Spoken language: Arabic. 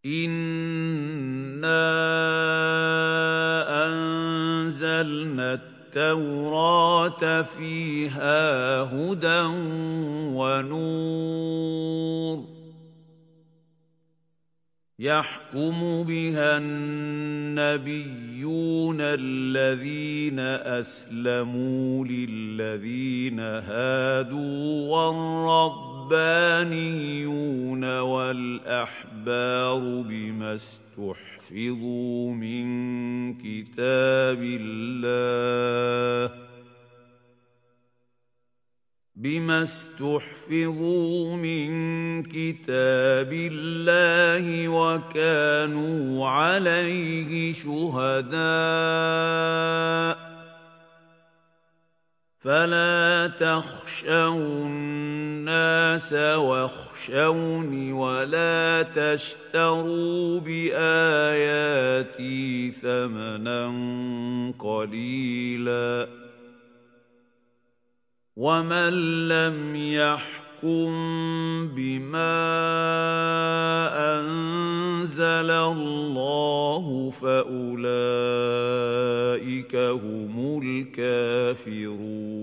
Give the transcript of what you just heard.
إِنَّا أَنزَلْنَا التَّوْرَاةَ فِيهَا هُدًى وَنُورٌ يَحْكُمُ بِهَا النَّبِيُّونَ الَّذِينَ أَسْلَمُوا لِلَّذِينَ هَادُوا وَالرَّبَّانِيُّونَ وَالْأَحْبَارُ بما استحفظوا من كتاب الله وكانوا عليه شهداء فلا تخشوا الناس واخشوني ولا تشتروا بآياتي ثمنا قليلا ومن لم يحكم بما أنزل الله فأولئك هم الكافرون